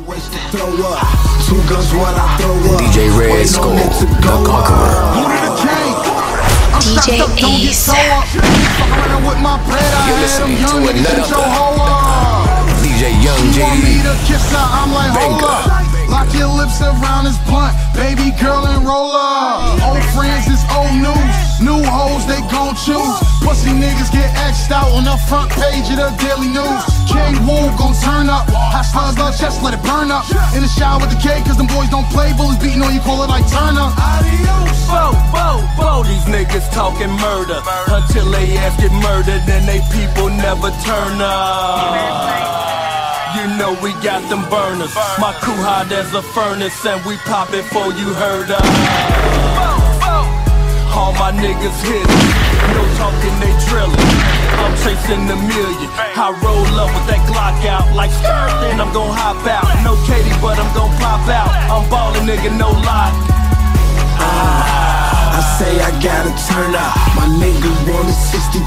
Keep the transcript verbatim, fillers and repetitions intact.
Throw up, two guns, what I throw up. D J Red Skull, the Conqueror. D J Ace. You're listening to another D J Young J D. Banger. Lock your lips around this blunt, baby girl, and roll up. Old friends is old news, new hoes they gon' choose. Pussy niggas get X'd out on the front page of the Daily News. King Wu gon' turn up, hot stars love chest, let it burn up. In the shower with the K, cause them boys don't play. Bullets beating on you, call it like Turner. Adios. Bo, bo, bo, these niggas talking murder until they ass get murdered and they people never turn up. You know we got them burners. My crew hot as a furnace and we pop it before you heard us. All my niggas hit it, no talking, they drillin'. I'm chasing a million. I roll up with that Glock out like skirt, then I'm gon' hop out. No Katie, but I'm gon' pop out. I'm ballin', nigga, no lie. I say I gotta turn up. My niggas want a sixty